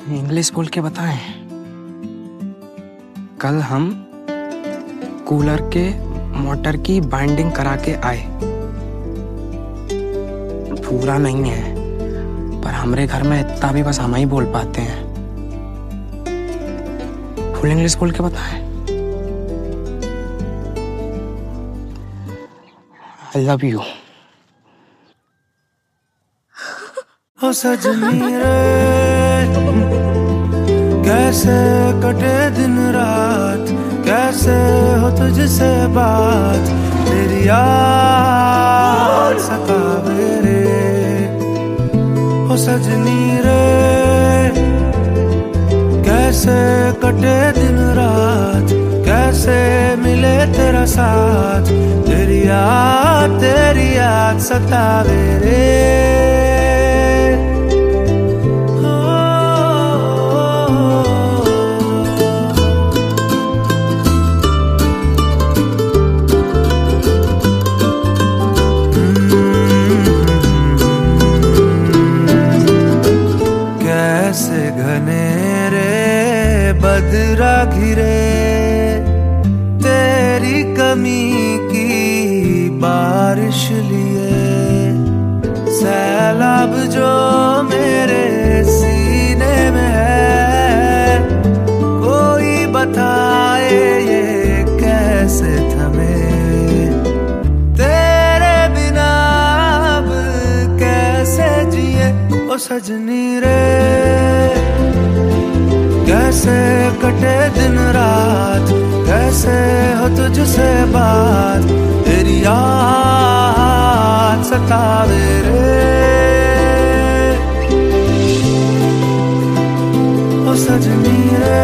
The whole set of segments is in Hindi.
इंग्लिश बोल के बताएं। कल हम कूलर के मोटर की बाइंडिंग करा के आए। पूरा नहीं है, पर हमारे घर में इतना भी बस हम ही बोल पाते हैं। फुल इंग्लिश बोल के बताएं। I love you. ओ सजनी रे, कैसे कटे दिन रात, कैसे हो तुझसे बात, तेरी याद सतावे रे। ओ सजनी रे, कैसे कटे दिन रात, कैसे मिले तेरा साथ, तेरी याद सतावे रे। कैसे घनेरे बदरा घिरे, तेरी कमी की बारिश लिए, सैलाब जो मेरे सीने में है, कोई बताए ये कैसे थमे, तेरे बिना अब कैसे जिए। ओ सजनी रे, कैसे कटे दिन रात, कैसे हो तुझसे बात, तेरी याद सतावे रे। ओ सजनी रे,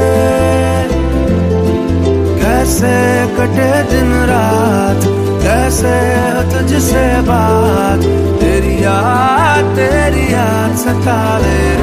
कैसे कटे दिन रात, कैसे हो तुझसे बात, तेरी याद सतावे।